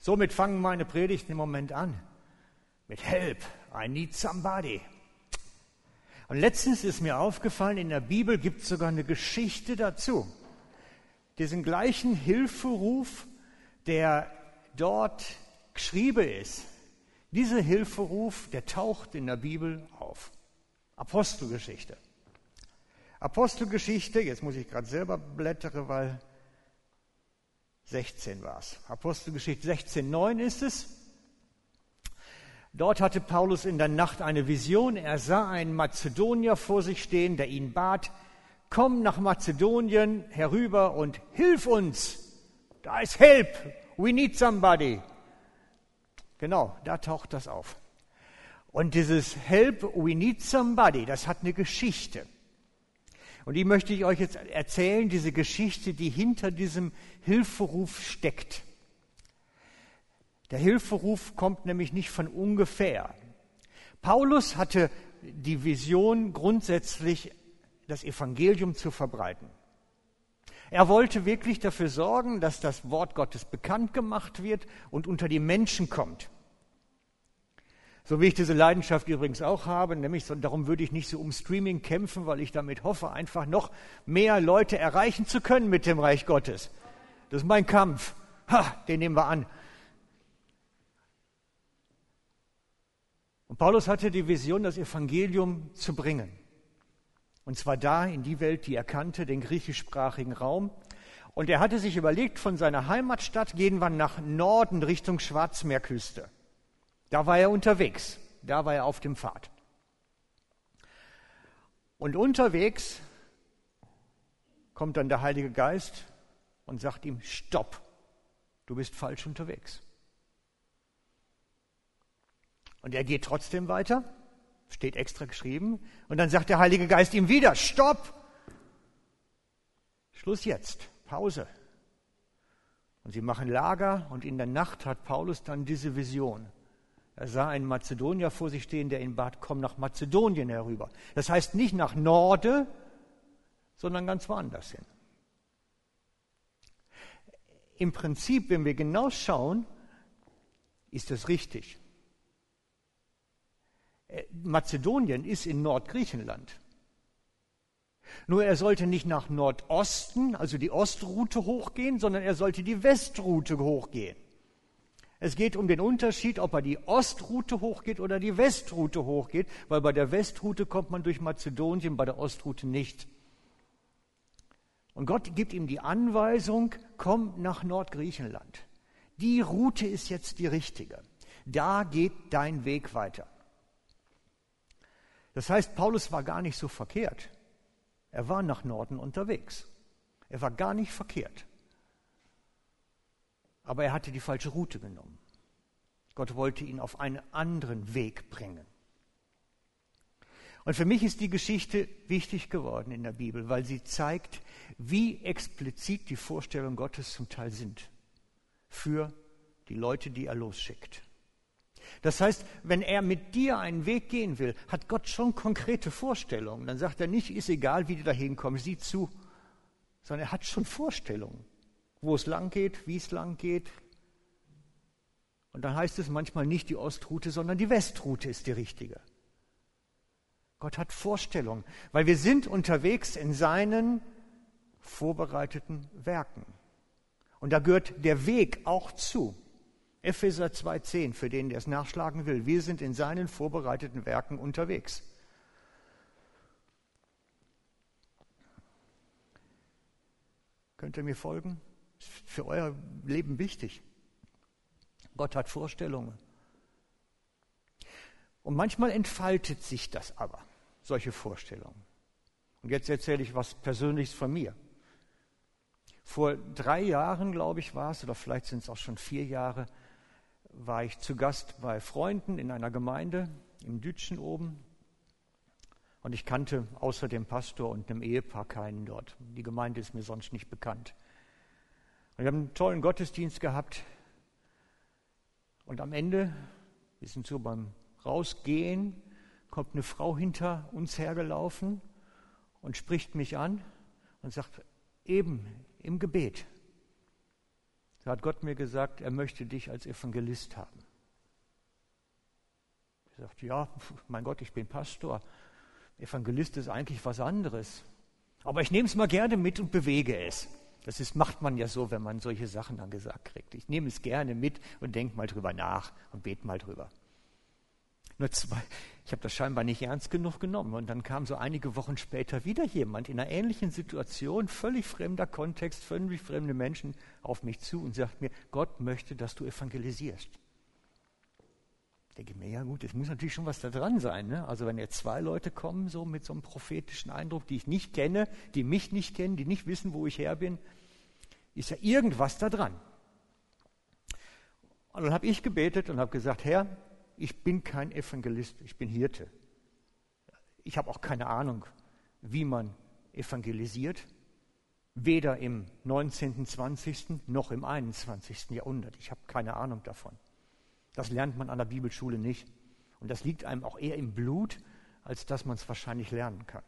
Somit fangen meine Predigten im Moment an. Mit Help, I need somebody. Und letztens ist mir aufgefallen, in der Bibel gibt es sogar eine Geschichte dazu. Diesen gleichen Hilferuf, der dort geschrieben ist. Dieser Hilferuf, der taucht in der Bibel auf. Apostelgeschichte. Apostelgeschichte, jetzt muss ich gerade selber blättere, weil 16 war es. Apostelgeschichte 16,9 ist es. Dort hatte Paulus in der Nacht eine Vision. Er sah einen Mazedonier vor sich stehen, der ihn bat, komm nach Mazedonien herüber und hilf uns. Da ist Help, we need somebody. Genau, da taucht das auf. Und dieses Help, we need somebody, das hat eine Geschichte. Und die möchte ich euch jetzt erzählen, diese Geschichte, die hinter diesem Hilferuf steckt. Der Hilferuf kommt nämlich nicht von ungefähr. Paulus hatte die Vision, grundsätzlich das Evangelium zu verbreiten. Er wollte wirklich dafür sorgen, dass das Wort Gottes bekannt gemacht wird und unter die Menschen kommt. So wie ich diese Leidenschaft übrigens auch habe, nämlich darum würde ich nicht so um Streaming kämpfen, weil ich damit hoffe, einfach noch mehr Leute erreichen zu können mit dem Reich Gottes. Das ist mein Kampf. Den nehmen wir an. Und Paulus hatte die Vision, das Evangelium zu bringen. Und zwar da in die Welt, die er kannte, den griechischsprachigen Raum. Und er hatte sich überlegt, von seiner Heimatstadt gehen wir nach Norden Richtung Schwarzmeerküste. Da war er unterwegs, da war er auf dem Pfad. Und unterwegs kommt dann der Heilige Geist und sagt ihm, stopp, du bist falsch unterwegs. Und er geht trotzdem weiter, steht extra geschrieben, und dann sagt der Heilige Geist ihm wieder, stopp, Schluss jetzt, Pause. Und sie machen Lager und in der Nacht hat Paulus dann diese Vision. Er sah einen Mazedonier vor sich stehen, der ihn bat, komm nach Mazedonien herüber. Das heißt nicht nach Norde, sondern ganz woanders hin. Im Prinzip, wenn wir genau schauen, ist das richtig. Mazedonien ist in Nordgriechenland. Nur er sollte nicht nach Nordosten, also die Ostroute hochgehen, sondern er sollte die Westroute hochgehen. Es geht um den Unterschied, ob er die Ostroute hochgeht oder die Westroute hochgeht, weil bei der Westroute kommt man durch Mazedonien, bei der Ostroute nicht. Und Gott gibt ihm die Anweisung, komm nach Nordgriechenland. Die Route ist jetzt die richtige. Da geht dein Weg weiter. Das heißt, Paulus war gar nicht so verkehrt. Er war nach Norden unterwegs. Er war gar nicht verkehrt. Aber er hatte die falsche Route genommen. Gott wollte ihn auf einen anderen Weg bringen. Und für mich ist die Geschichte wichtig geworden in der Bibel, weil sie zeigt, wie explizit die Vorstellungen Gottes zum Teil sind für die Leute, die er losschickt. Das heißt, wenn er mit dir einen Weg gehen will, hat Gott schon konkrete Vorstellungen. Dann sagt er nicht, ist egal, wie du da hinkommst, sieh zu, sondern er hat schon Vorstellungen, wo es lang geht, wie es lang geht. Und dann heißt es manchmal nicht die Ostroute, sondern die Westroute ist die richtige. Gott hat Vorstellungen, weil wir sind unterwegs in seinen vorbereiteten Werken. Und da gehört der Weg auch zu. Epheser 2,10, für den, der es nachschlagen will. Wir sind in seinen vorbereiteten Werken unterwegs. Könnt ihr mir folgen? Ist für euer Leben wichtig. Gott hat Vorstellungen. Und manchmal entfaltet sich das aber, solche Vorstellungen. Und jetzt erzähle ich was Persönliches von mir. Vor 3 Jahren, glaube ich, war es, oder vielleicht sind es auch schon 4 Jahre, war ich zu Gast bei Freunden in einer Gemeinde im Dütschen oben. Und ich kannte außer dem Pastor und einem Ehepaar keinen dort. Die Gemeinde ist mir sonst nicht bekannt. Und wir haben einen tollen Gottesdienst gehabt. Und am Ende, wir sind so beim Rausgehen, kommt eine Frau hinter uns hergelaufen und spricht mich an und sagt, eben im Gebet Da hat Gott mir gesagt, er möchte dich als Evangelist haben. Ich sagte, ja, mein Gott, ich bin Pastor. Evangelist ist eigentlich was anderes. Aber ich nehme es mal gerne mit und bewege es. Macht man ja so, wenn man solche Sachen dann gesagt kriegt. Ich nehme es gerne mit und denke mal drüber nach und bete mal drüber. Ich habe das scheinbar nicht ernst genug genommen. Und dann kam so einige Wochen später wieder jemand in einer ähnlichen Situation, völlig fremder Kontext, völlig fremde Menschen auf mich zu und sagt mir, Gott möchte, dass du evangelisierst. Ich denke mir, ja gut, es muss natürlich schon was da dran sein. Ne? Also wenn jetzt 2 Leute kommen, so mit so einem prophetischen Eindruck, die ich nicht kenne, die mich nicht kennen, die nicht wissen, wo ich her bin, ist ja irgendwas da dran. Und dann habe ich gebetet und habe gesagt, Herr, ich bin kein Evangelist, ich bin Hirte. Ich habe auch keine Ahnung, wie man evangelisiert, weder im 19., 20. noch im 21. Jahrhundert. Ich habe keine Ahnung davon. Das lernt man an der Bibelschule nicht. Und das liegt einem auch eher im Blut, als dass man es wahrscheinlich lernen kann.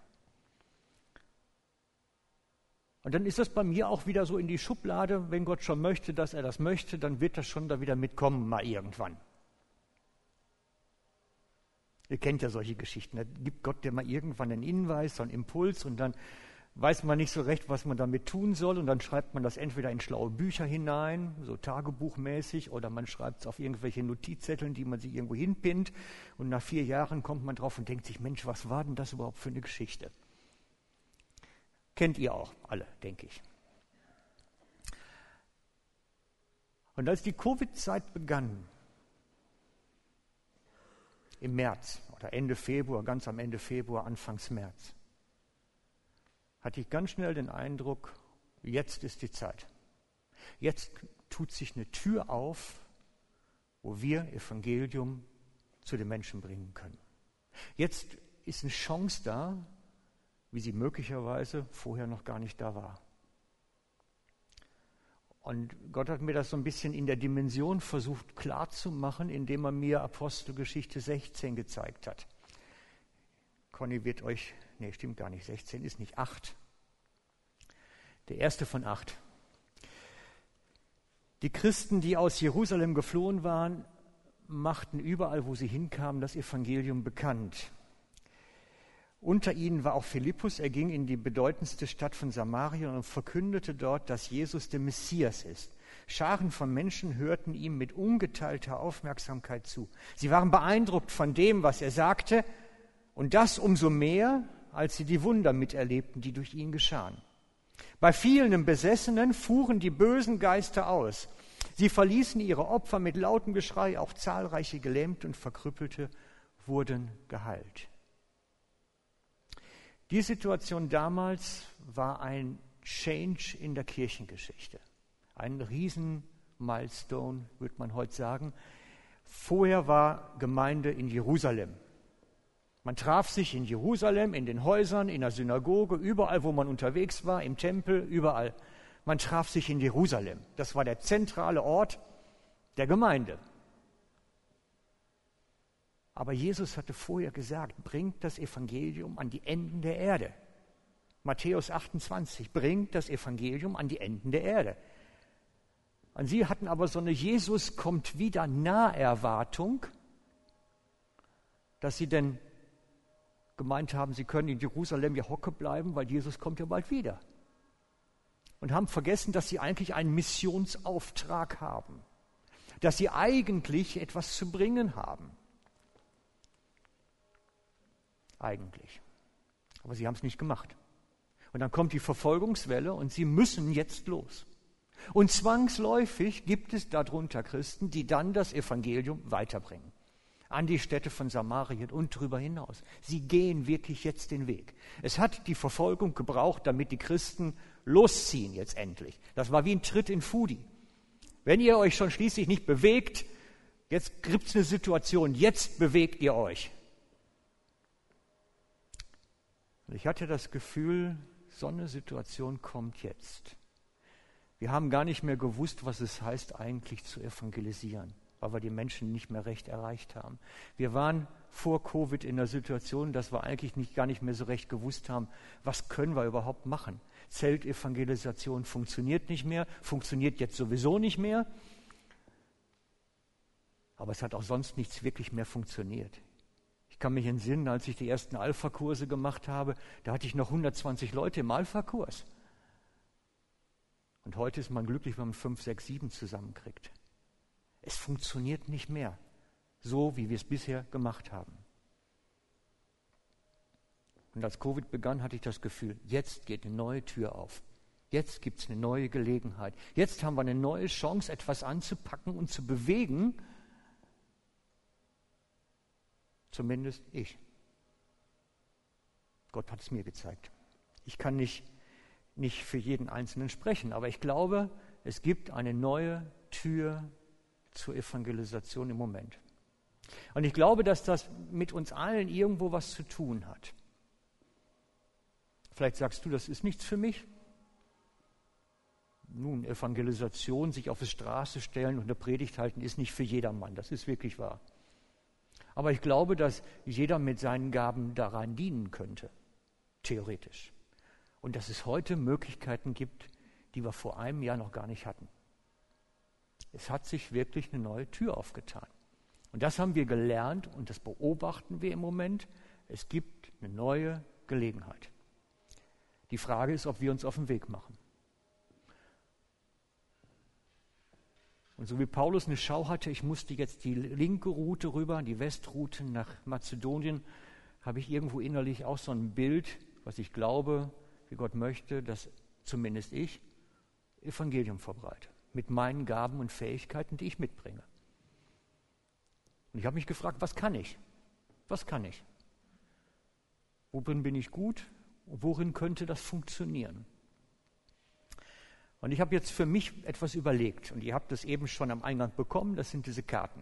Und dann ist das bei mir auch wieder so in die Schublade, wenn Gott schon möchte, dass er das möchte, dann wird das schon da wieder mitkommen, mal irgendwann. Ihr kennt ja solche Geschichten. Da gibt Gott dir mal irgendwann einen Hinweis, so einen Impuls und dann weiß man nicht so recht, was man damit tun soll und dann schreibt man das entweder in schlaue Bücher hinein, so tagebuchmäßig, oder man schreibt es auf irgendwelche Notizzetteln, die man sich irgendwo hinpinnt und nach 4 Jahren kommt man drauf und denkt sich, Mensch, was war denn das überhaupt für eine Geschichte? Kennt ihr auch alle, denke ich. Und als die Covid-Zeit begann, im März oder Ende Februar, ganz am Ende Februar, Anfangs März, hatte ich ganz schnell den Eindruck, jetzt ist die Zeit. Jetzt tut sich eine Tür auf, wo wir Evangelium zu den Menschen bringen können. Jetzt ist eine Chance da, wie sie möglicherweise vorher noch gar nicht da war. Und Gott hat mir das so ein bisschen in der Dimension versucht klarzumachen, indem er mir Apostelgeschichte 16 gezeigt hat. Conny wird euch, nee, stimmt gar nicht, 16 ist nicht 8. Der erste von 8. Die Christen, die aus Jerusalem geflohen waren, machten überall, wo sie hinkamen, das Evangelium bekannt. Unter ihnen war auch Philippus, er ging in die bedeutendste Stadt von Samarien und verkündete dort, dass Jesus der Messias ist. Scharen von Menschen hörten ihm mit ungeteilter Aufmerksamkeit zu. Sie waren beeindruckt von dem, was er sagte, und das umso mehr, als sie die Wunder miterlebten, die durch ihn geschahen. Bei vielen Besessenen fuhren die bösen Geister aus. Sie verließen ihre Opfer mit lautem Geschrei, auch zahlreiche Gelähmte und Verkrüppelte wurden geheilt. Die Situation damals war ein Change in der Kirchengeschichte. Ein Riesen-Milestone, würde man heute sagen. Vorher war Gemeinde in Jerusalem. Man traf sich in Jerusalem, in den Häusern, in der Synagoge, überall, wo man unterwegs war, im Tempel, überall. Man traf sich in Jerusalem. Das war der zentrale Ort der Gemeinde. Aber Jesus hatte vorher gesagt, bringt das Evangelium an die Enden der Erde. Matthäus 28, bringt das Evangelium an die Enden der Erde. Und sie hatten aber so eine Jesus kommt wieder Naherwartung, dass sie denn gemeint haben, sie können in Jerusalem ja hocke bleiben, weil Jesus kommt ja bald wieder. Und haben vergessen, dass sie eigentlich einen Missionsauftrag haben, dass sie eigentlich etwas zu bringen haben. Eigentlich. Aber sie haben es nicht gemacht. Und dann kommt die Verfolgungswelle und sie müssen jetzt los. Und zwangsläufig gibt es darunter Christen, die dann das Evangelium weiterbringen. An die Städte von Samarien und darüber hinaus. Sie gehen wirklich jetzt den Weg. Es hat die Verfolgung gebraucht, damit die Christen losziehen jetzt endlich. Das war wie ein Tritt in Fudi. Wenn ihr euch schon schließlich nicht bewegt, jetzt gibt es eine Situation, jetzt bewegt ihr euch. Und ich hatte das Gefühl, so eine Situation kommt jetzt. Wir haben gar nicht mehr gewusst, was es heißt, eigentlich zu evangelisieren, weil wir die Menschen nicht mehr recht erreicht haben. Wir waren vor Covid in der Situation, dass wir eigentlich gar nicht mehr so recht gewusst haben, was können wir überhaupt machen. Zeltevangelisation funktioniert nicht mehr, funktioniert jetzt sowieso nicht mehr. Aber es hat auch sonst nichts wirklich mehr funktioniert. Ich kann mich entsinnen, als ich die ersten Alpha-Kurse gemacht habe, da hatte ich noch 120 Leute im Alpha-Kurs. Und heute ist man glücklich, wenn man 5, 6, 7 zusammenkriegt. Es funktioniert nicht mehr, so wie wir es bisher gemacht haben. Und als Covid begann, hatte ich das Gefühl, jetzt geht eine neue Tür auf. Jetzt gibt es eine neue Gelegenheit. Jetzt haben wir eine neue Chance, etwas anzupacken und zu bewegen. Zumindest ich. Gott hat es mir gezeigt. Ich kann nicht für jeden Einzelnen sprechen, aber ich glaube, es gibt eine neue Tür zur Evangelisation im Moment. Und ich glaube, dass das mit uns allen irgendwo was zu tun hat. Vielleicht sagst du, das ist nichts für mich. Nun, Evangelisation, sich auf die Straße stellen und eine Predigt halten, ist nicht für jedermann. Das ist wirklich wahr. Aber ich glaube, dass jeder mit seinen Gaben daran dienen könnte, theoretisch. Und dass es heute Möglichkeiten gibt, die wir vor einem Jahr noch gar nicht hatten. Es hat sich wirklich eine neue Tür aufgetan. Und das haben wir gelernt und das beobachten wir im Moment. Es gibt eine neue Gelegenheit. Die Frage ist, ob wir uns auf den Weg machen. Und so wie Paulus eine Schau hatte, ich musste jetzt die linke Route rüber, die Westroute nach Mazedonien, habe ich irgendwo innerlich auch so ein Bild, was ich glaube, wie Gott möchte, dass zumindest ich Evangelium verbreite. Mit meinen Gaben und Fähigkeiten, die ich mitbringe. Und ich habe mich gefragt, was kann ich? Was kann ich? Worin bin ich gut? Worin könnte das funktionieren? Und ich habe jetzt für mich etwas überlegt und ihr habt das eben schon am Eingang bekommen, das sind diese Karten.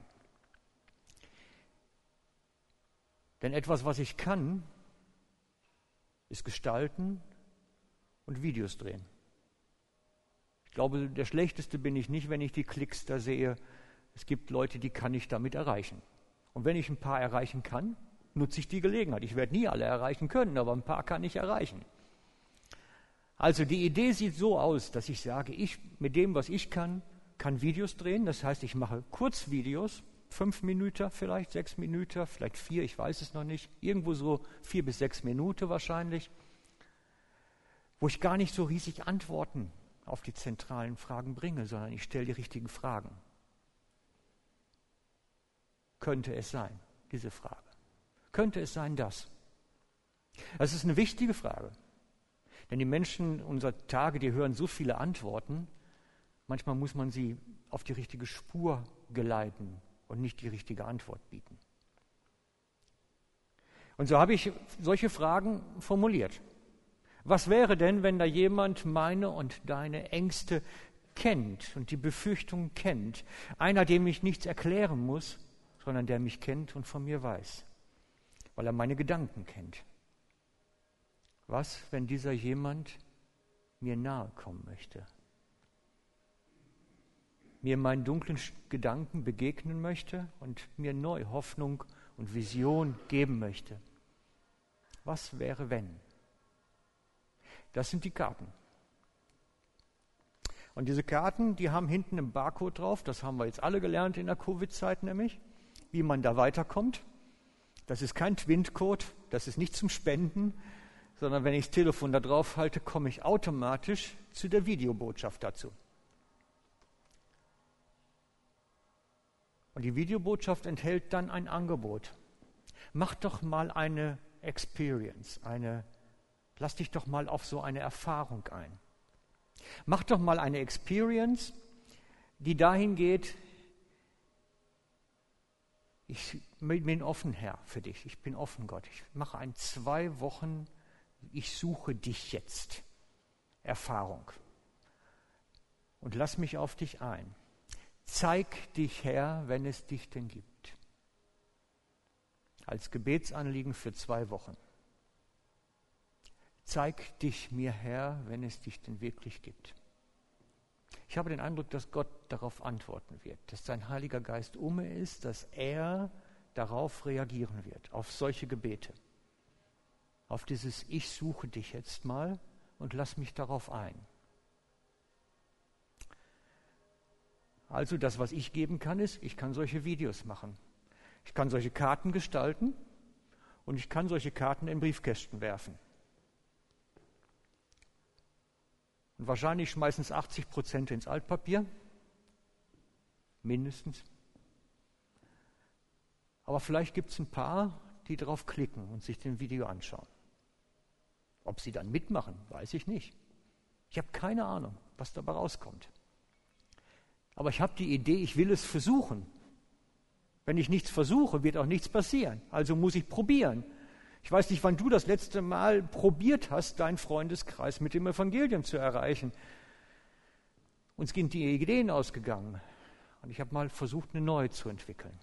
Denn etwas, was ich kann, ist gestalten und Videos drehen. Ich glaube, der Schlechteste bin ich nicht, wenn ich die Klicks da sehe. Es gibt Leute, die kann ich damit erreichen. Und wenn ich ein paar erreichen kann, nutze ich die Gelegenheit. Ich werde nie alle erreichen können, aber ein paar kann ich erreichen. Also die Idee sieht so aus, dass ich sage, ich mit dem, was ich kann Videos drehen. Das heißt, ich mache Kurzvideos, 5 Minuten vielleicht, 6 Minuten, vielleicht 4, ich weiß es noch nicht. Irgendwo so 4 bis 6 Minuten wahrscheinlich, wo ich gar nicht so riesig Antworten auf die zentralen Fragen bringe, sondern ich stelle die richtigen Fragen. Könnte es sein, diese Frage? Könnte es sein, das? Das ist eine wichtige Frage. Denn die Menschen unserer Tage, die hören so viele Antworten, manchmal muss man sie auf die richtige Spur geleiten und nicht die richtige Antwort bieten. Und so habe ich solche Fragen formuliert. Was wäre denn, wenn da jemand meine und deine Ängste kennt und die Befürchtungen kennt? Einer, dem ich nichts erklären muss, sondern der mich kennt und von mir weiß, weil er meine Gedanken kennt. Was, wenn dieser jemand mir nahe kommen möchte? Mir in meinen dunklen Gedanken begegnen möchte und mir neu Hoffnung und Vision geben möchte? Was wäre, wenn? Das sind die Karten. Und diese Karten, die haben hinten einen Barcode drauf, das haben wir jetzt alle gelernt in der Covid-Zeit nämlich, wie man da weiterkommt. Das ist kein Twint-Code, das ist nicht zum Spenden, sondern wenn ich das Telefon da drauf halte, komme ich automatisch zu der Videobotschaft dazu. Und die Videobotschaft enthält dann ein Angebot. Mach doch mal eine Experience, lass dich doch mal auf so eine Erfahrung ein. Mach doch mal eine Experience, die dahin geht, ich bin offen, Herr, für dich. Ich bin offen, Gott. Ich mache 2 Wochen, ich suche dich jetzt. Erfahrung. Und lass mich auf dich ein. Zeig dich, Herr, wenn es dich denn gibt. Als Gebetsanliegen für 2 Wochen. Zeig dich mir, Herr, wenn es dich denn wirklich gibt. Ich habe den Eindruck, dass Gott darauf antworten wird, dass sein Heiliger Geist ist, dass er darauf reagieren wird, auf solche Gebete. Auf dieses Ich suche dich jetzt mal und lass mich darauf ein. Also das, was ich geben kann, ist, ich kann solche Videos machen. Ich kann solche Karten gestalten und ich kann solche Karten in Briefkästen werfen. Und wahrscheinlich schmeißen es 80% ins Altpapier, mindestens. Aber vielleicht gibt es ein paar, die drauf klicken und sich den Video anschauen. Ob sie dann mitmachen, weiß ich nicht. Ich habe keine Ahnung, was dabei rauskommt. Aber ich habe die Idee, ich will es versuchen. Wenn ich nichts versuche, wird auch nichts passieren. Also muss ich probieren. Ich weiß nicht, wann du das letzte Mal probiert hast, deinen Freundeskreis mit dem Evangelium zu erreichen. Uns sind die Ideen ausgegangen. Und ich habe mal versucht, eine neue zu entwickeln.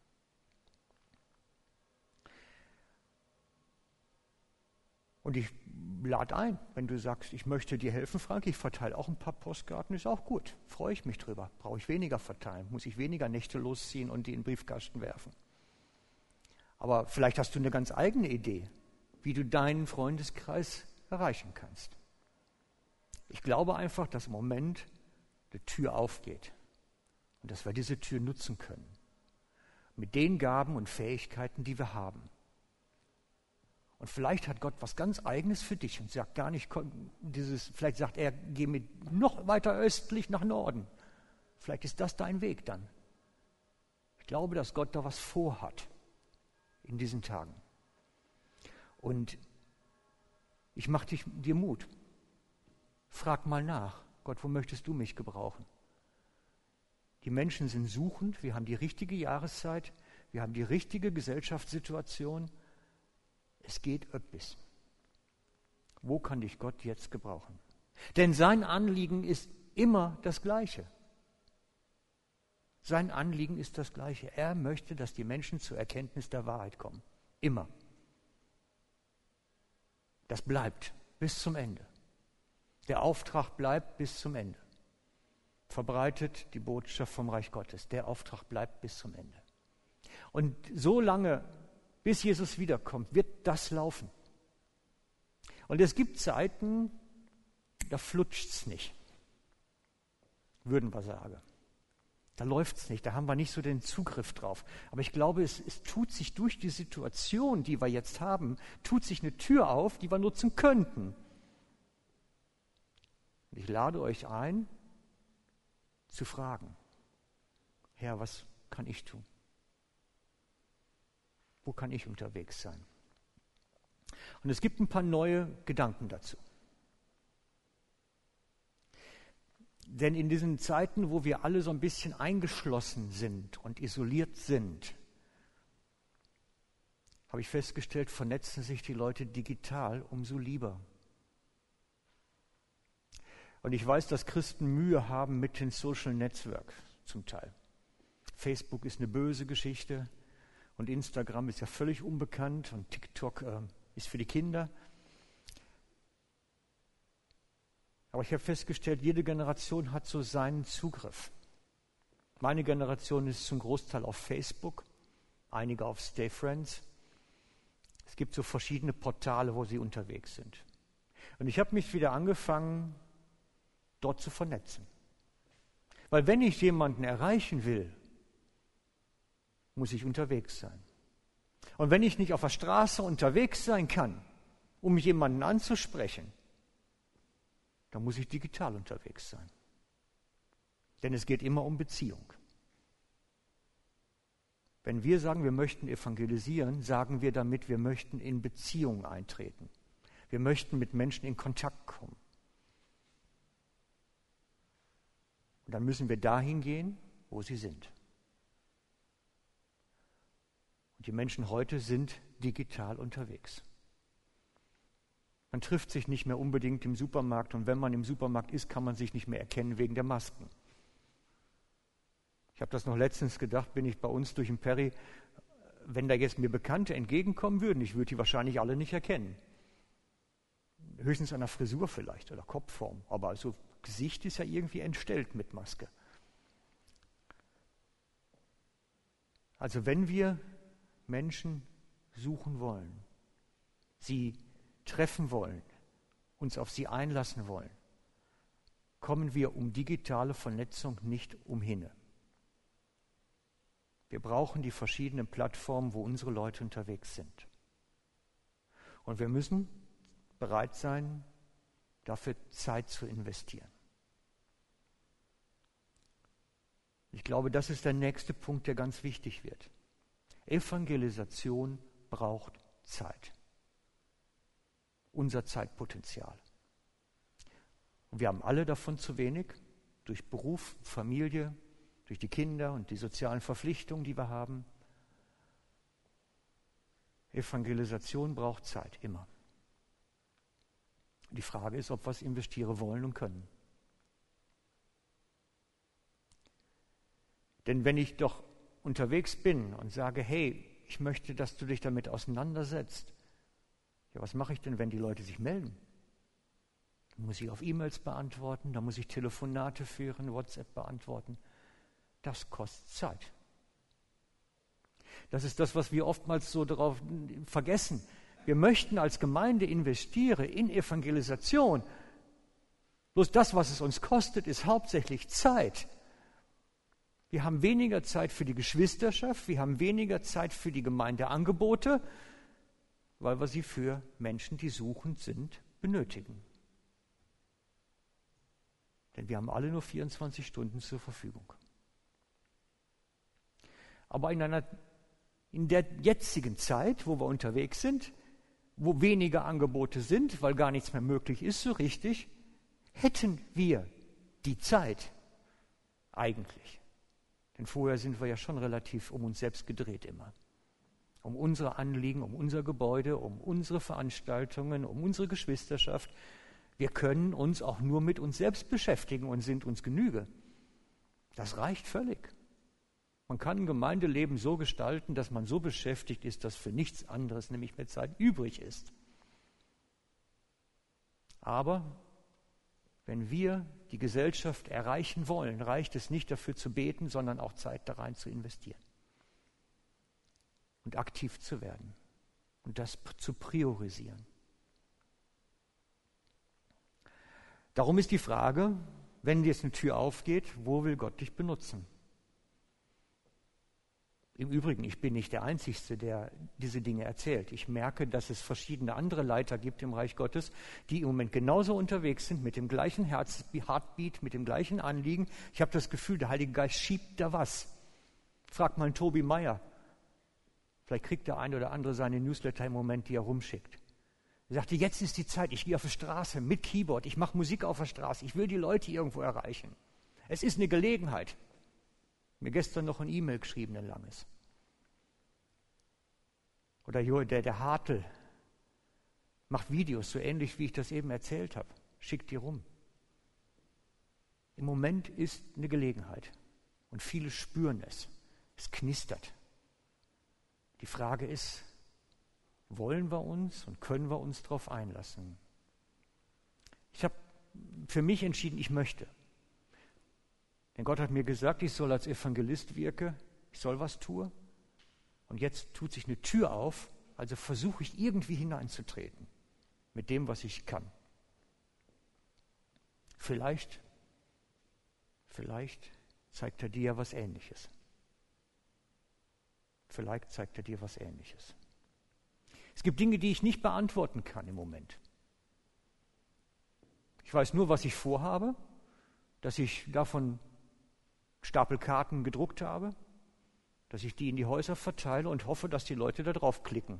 Und ich lade ein, wenn du sagst, ich möchte dir helfen, Frank, ich verteile auch ein paar Postkarten, ist auch gut. Freue ich mich drüber. Brauche ich weniger verteilen, muss ich weniger Nächte losziehen und die in den Briefkasten werfen. Aber vielleicht hast du eine ganz eigene Idee, wie du deinen Freundeskreis erreichen kannst. Ich glaube einfach, dass im Moment die Tür aufgeht und dass wir diese Tür nutzen können. Mit den Gaben und Fähigkeiten, die wir haben. Und vielleicht hat Gott was ganz Eigenes für dich und sagt gar nicht, vielleicht sagt er, geh mit noch weiter östlich nach Norden. Vielleicht ist das dein Weg dann. Ich glaube, dass Gott da was vorhat in diesen Tagen. Und ich mache dir Mut. Frag mal nach, Gott, wo möchtest du mich gebrauchen? Die Menschen sind suchend, wir haben die richtige Jahreszeit, wir haben die richtige Gesellschaftssituation. Es geht öppis. Wo kann dich Gott jetzt gebrauchen? Denn sein Anliegen ist immer das Gleiche. Sein Anliegen ist das Gleiche. Er möchte, dass die Menschen zur Erkenntnis der Wahrheit kommen. Immer. Das bleibt bis zum Ende. Der Auftrag bleibt bis zum Ende. Verbreitet die Botschaft vom Reich Gottes. Der Auftrag bleibt bis zum Ende. Und so lange, bis Jesus wiederkommt, wird das laufen. Und es gibt Zeiten, da flutscht es nicht, würden wir sagen. Da läuft es nicht, da haben wir nicht so den Zugriff drauf. Aber ich glaube, es tut sich durch die Situation, die wir jetzt haben, tut sich eine Tür auf, die wir nutzen könnten. Und ich lade euch ein, zu fragen, Herr, was kann ich tun? Wo kann ich unterwegs sein? Und es gibt ein paar neue Gedanken dazu. Denn in diesen Zeiten, wo wir alle so ein bisschen eingeschlossen sind und isoliert sind, habe ich festgestellt, vernetzen sich die Leute digital umso lieber. Und ich weiß, dass Christen Mühe haben mit den Social Networks zum Teil. Facebook ist eine böse Geschichte. Und Instagram ist ja völlig unbekannt und TikTok ist für die Kinder. Aber ich habe festgestellt, jede Generation hat so seinen Zugriff. Meine Generation ist zum Großteil auf Facebook, einige auf Stay Friends. Es gibt so verschiedene Portale, wo sie unterwegs sind. Und ich habe mich wieder angefangen, dort zu vernetzen. Weil wenn ich jemanden erreichen will, muss ich unterwegs sein. Und wenn ich nicht auf der Straße unterwegs sein kann, um jemanden anzusprechen, dann muss ich digital unterwegs sein. Denn es geht immer um Beziehung. Wenn wir sagen, wir möchten evangelisieren, sagen wir damit, wir möchten in Beziehung eintreten. Wir möchten mit Menschen in Kontakt kommen. Und dann müssen wir dahin gehen, wo sie sind. Und die Menschen heute sind digital unterwegs. Man trifft sich nicht mehr unbedingt im Supermarkt und wenn man im Supermarkt ist, kann man sich nicht mehr erkennen wegen der Masken. Ich habe das noch letztens gedacht, bin ich bei uns durch den Peri, wenn da jetzt mir Bekannte entgegenkommen würden, ich würde die wahrscheinlich alle nicht erkennen. Höchstens an der Frisur vielleicht oder Kopfform, aber also Gesicht ist ja irgendwie entstellt mit Maske. Also wenn wir Menschen suchen wollen, sie treffen wollen, uns auf sie einlassen wollen, kommen wir um digitale Vernetzung nicht umhin. Wir brauchen die verschiedenen Plattformen, wo unsere Leute unterwegs sind. Und wir müssen bereit sein, dafür Zeit zu investieren. Ich glaube, das ist der nächste Punkt, der ganz wichtig wird. Evangelisation braucht Zeit. Unser Zeitpotenzial. Und wir haben alle davon zu wenig, durch Beruf, Familie, durch die Kinder und die sozialen Verpflichtungen, die wir haben. Evangelisation braucht Zeit, immer. Die Frage ist, ob wir es investieren wollen und können. Denn wenn ich doch unterwegs bin und sage, hey, ich möchte, dass du dich damit auseinandersetzt, ja, was mache ich denn, wenn die Leute sich melden? Dann muss ich auf E-Mails beantworten, dann muss ich Telefonate führen, WhatsApp beantworten. Das kostet Zeit. Das ist das, was wir oftmals so darauf vergessen. Wir möchten als Gemeinde investieren in Evangelisation. Bloß das, was es uns kostet, ist hauptsächlich Zeit. Wir haben weniger Zeit für die Geschwisterschaft, wir haben weniger Zeit für die Gemeindeangebote, weil wir sie für Menschen, die suchend sind, benötigen. Denn wir haben alle nur 24 Stunden zur Verfügung. Aber in der jetzigen Zeit, wo wir unterwegs sind, wo weniger Angebote sind, weil gar nichts mehr möglich ist, so richtig, hätten wir die Zeit eigentlich. Denn vorher sind wir ja schon relativ um uns selbst gedreht immer. Um unsere Anliegen, um unser Gebäude, um unsere Veranstaltungen, um unsere Geschwisterschaft. Wir können uns auch nur mit uns selbst beschäftigen und sind uns Genüge. Das reicht völlig. Man kann ein Gemeindeleben so gestalten, dass man so beschäftigt ist, dass für nichts anderes, nämlich mehr Zeit, übrig ist. Aber wenn wir die Gesellschaft erreichen wollen, reicht es nicht dafür zu beten, sondern auch Zeit da rein zu investieren und aktiv zu werden und das zu priorisieren. Darum ist die Frage, wenn jetzt eine Tür aufgeht, wo will Gott dich benutzen? Im Übrigen, ich bin nicht der Einzige, der diese Dinge erzählt. Ich merke, dass es verschiedene andere Leiter gibt im Reich Gottes, die im Moment genauso unterwegs sind, mit dem gleichen Heartbeat, mit dem gleichen Anliegen. Ich habe das Gefühl, der Heilige Geist schiebt da was. Frag mal einen Tobi Meyer. Vielleicht kriegt der eine oder andere seine Newsletter im Moment, die er rumschickt. Er sagte, jetzt ist die Zeit, ich gehe auf die Straße mit Keyboard, ich mache Musik auf der Straße, ich will die Leute irgendwo erreichen. Es ist eine Gelegenheit. Mir gestern noch ein E-Mail geschrieben, ein langes. Oder der Hartl macht Videos, so ähnlich wie ich das eben erzählt habe. Schickt die rum. Im Moment ist eine Gelegenheit. Und viele spüren es. Es knistert. Die Frage ist, wollen wir uns und können wir uns darauf einlassen? Ich habe für mich entschieden, ich möchte. Denn Gott hat mir gesagt, ich soll als Evangelist wirken, ich soll was tun. Und jetzt tut sich eine Tür auf, also versuche ich irgendwie hineinzutreten mit dem, was ich kann. Vielleicht zeigt er dir was Ähnliches. Vielleicht zeigt er dir was Ähnliches. Es gibt Dinge, die ich nicht beantworten kann im Moment. Ich weiß nur, was ich vorhabe, dass ich davon Stapel Karten gedruckt habe, dass ich die in die Häuser verteile und hoffe, dass die Leute da drauf klicken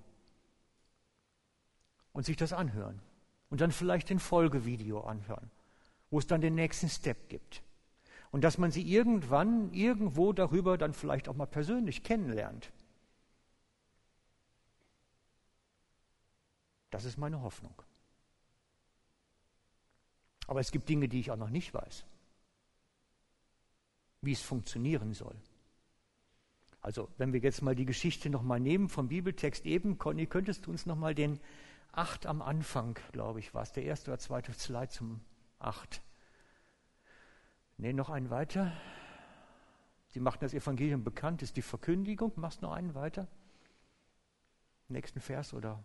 und sich das anhören und dann vielleicht ein Folgevideo anhören, wo es dann den nächsten Step gibt und dass man sie irgendwann, irgendwo darüber dann vielleicht auch mal persönlich kennenlernt. Das ist meine Hoffnung. Aber es gibt Dinge, die ich auch noch nicht weiß, wie es funktionieren soll. Also, wenn wir jetzt mal die Geschichte nochmal nehmen vom Bibeltext eben, Conny, könntest du uns nochmal den 8 am Anfang, glaube ich, war es der erste oder zweite Slide zum 8. Ne, noch einen weiter. Sie machten das Evangelium bekannt, ist die Verkündigung. Machst noch einen weiter. Nächsten Vers oder?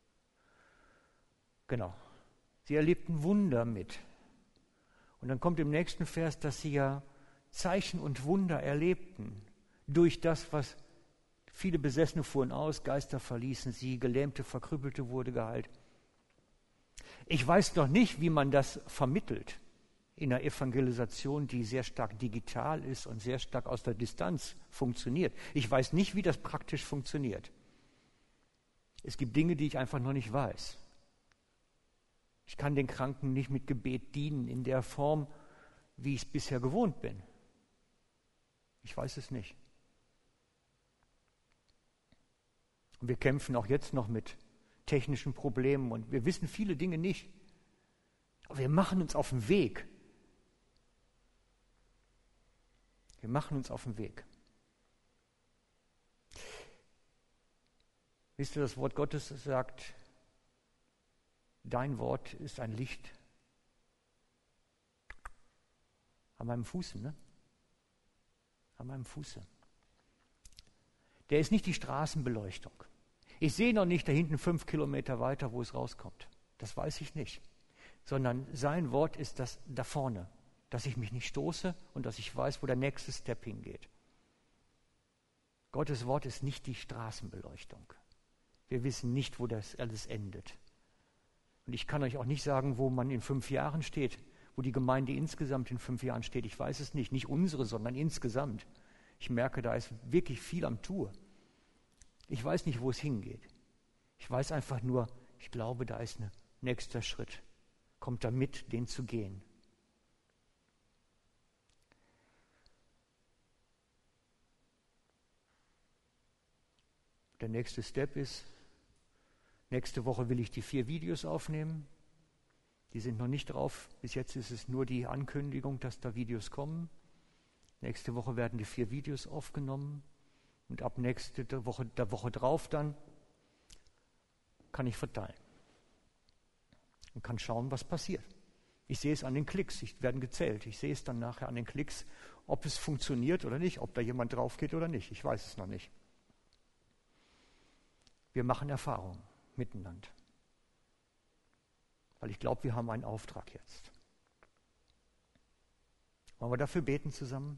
Genau. Sie erlebten Wunder mit. Und dann kommt im nächsten Vers, dass sie ja Zeichen und Wunder erlebten. Durch das, was viele Besessene fuhren aus, Geister verließen sie, Gelähmte, Verkrüppelte wurde geheilt. Ich weiß noch nicht, wie man das vermittelt in einer Evangelisation, die sehr stark digital ist und sehr stark aus der Distanz funktioniert. Ich weiß nicht, wie das praktisch funktioniert. Es gibt Dinge, die ich einfach noch nicht weiß. Ich kann den Kranken nicht mit Gebet dienen in der Form, wie ich es bisher gewohnt bin. Ich weiß es nicht. Und wir kämpfen auch jetzt noch mit technischen Problemen und wir wissen viele Dinge nicht. Aber wir machen uns auf den Weg. Wir machen uns auf den Weg. Wisst ihr, das Wort Gottes sagt, dein Wort ist ein Licht an meinem Fuße, ne? An meinem Fuße. Der ist nicht die Straßenbeleuchtung. Ich sehe noch nicht da hinten 5 Kilometer weiter, wo es rauskommt. Das weiß ich nicht. Sondern sein Wort ist das da vorne, dass ich mich nicht stoße und dass ich weiß, wo der nächste Step hingeht. Gottes Wort ist nicht die Straßenbeleuchtung. Wir wissen nicht, wo das alles endet. Und ich kann euch auch nicht sagen, wo man in 5 Jahren steht, wo die Gemeinde insgesamt in 5 Jahren steht. Ich weiß es nicht. Nicht unsere, sondern insgesamt. Ich merke, da ist wirklich viel am Tour. Ich weiß nicht, wo es hingeht. Ich weiß einfach nur, ich glaube, da ist ein nächster Schritt. Kommt da mit, den zu gehen. Der nächste Step ist, nächste Woche will ich die 4 Videos aufnehmen. Die sind noch nicht drauf. Bis jetzt ist es nur die Ankündigung, dass da Videos kommen. Nächste Woche werden die 4 Videos aufgenommen. Und ab nächste Woche, der Woche drauf dann, kann ich verteilen. Und kann schauen, was passiert. Ich sehe es an den Klicks, werden gezählt. Ich sehe es dann nachher an den Klicks, ob es funktioniert oder nicht, ob da jemand drauf geht oder nicht. Ich weiß es noch nicht. Wir machen Erfahrungen miteinander. Weil ich glaube, wir haben einen Auftrag jetzt. Wollen wir dafür beten zusammen?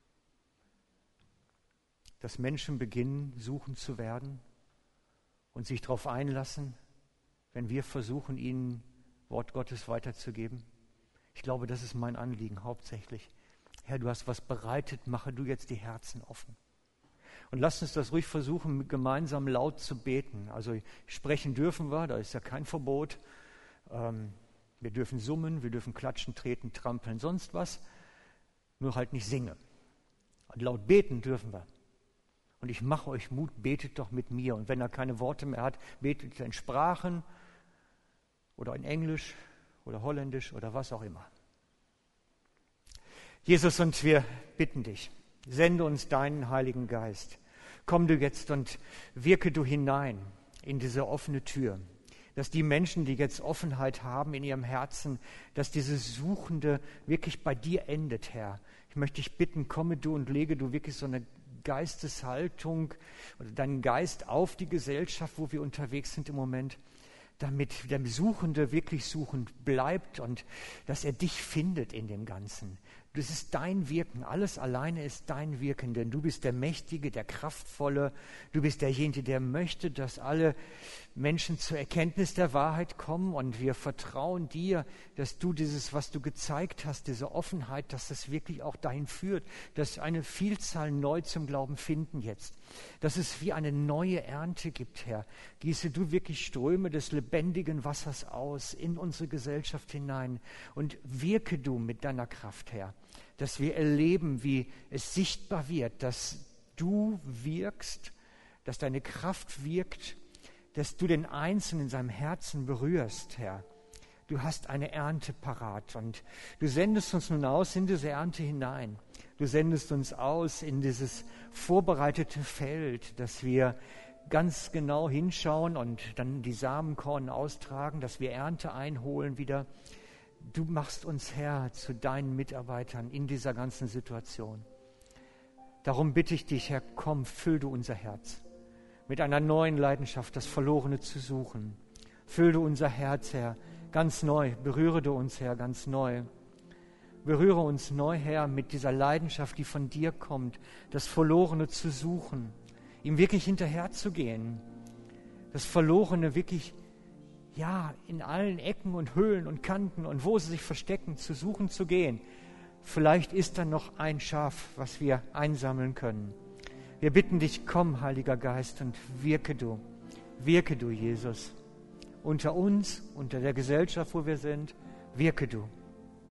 Dass Menschen beginnen, suchen zu werden und sich darauf einlassen, wenn wir versuchen, ihnen Wort Gottes weiterzugeben. Ich glaube, das ist mein Anliegen hauptsächlich. Herr, du hast was bereitet, mache du jetzt die Herzen offen. Und lasst uns das ruhig versuchen, gemeinsam laut zu beten. Also sprechen dürfen wir, da ist ja kein Verbot. Wir dürfen summen, wir dürfen klatschen, treten, trampeln, sonst was. Nur halt nicht singen. Und laut beten dürfen wir. Und ich mache euch Mut, betet doch mit mir. Und wenn er keine Worte mehr hat, betet in Sprachen oder in Englisch oder Holländisch oder was auch immer. Jesus, und wir bitten dich, sende uns deinen Heiligen Geist. Komm du jetzt und wirke du hinein in diese offene Tür. Dass die Menschen, die jetzt Offenheit haben in ihrem Herzen, dass dieses Suchende wirklich bei dir endet, Herr. Ich möchte dich bitten, komme du und lege du wirklich so eine Geisteshaltung oder deinen Geist auf die Gesellschaft, wo wir unterwegs sind im Moment, damit der Suchende wirklich suchend bleibt und dass er dich findet in dem Ganzen. Das ist dein Wirken, alles alleine ist dein Wirken, denn du bist der Mächtige, der Kraftvolle, du bist derjenige, der möchte, dass alle Menschen zur Erkenntnis der Wahrheit kommen und wir vertrauen dir, dass du dieses, was du gezeigt hast, diese Offenheit, dass das wirklich auch dahin führt, dass eine Vielzahl neu zum Glauben finden jetzt, dass es wie eine neue Ernte gibt, Herr. Gieße du wirklich Ströme des lebendigen Wassers aus in unsere Gesellschaft hinein und wirke du mit deiner Kraft, Herr. Dass wir erleben, wie es sichtbar wird, dass du wirkst, dass deine Kraft wirkt, dass du den Einzelnen in seinem Herzen berührst, Herr. Du hast eine Ernte parat und du sendest uns nun aus in diese Ernte hinein. Du sendest uns aus in dieses vorbereitete Feld, dass wir ganz genau hinschauen und dann die Samenkorn austragen, dass wir Ernte einholen wieder. Du machst uns, Herr, zu deinen Mitarbeitern in dieser ganzen Situation. Darum bitte ich dich, Herr, komm, füll du unser Herz mit einer neuen Leidenschaft, das Verlorene zu suchen. Fülle du unser Herz, Herr, ganz neu. Berühre du uns, Herr, ganz neu. Berühre uns neu, Herr, mit dieser Leidenschaft, die von dir kommt, das Verlorene zu suchen, ihm wirklich hinterherzugehen, das Verlorene wirklich, ja, in allen Ecken und Höhlen und Kanten und wo sie sich verstecken, zu suchen, zu gehen. Vielleicht ist da noch ein Schaf, was wir einsammeln können. Wir bitten dich, komm, Heiliger Geist, und wirke du, Jesus, unter uns, unter der Gesellschaft, wo wir sind, wirke du.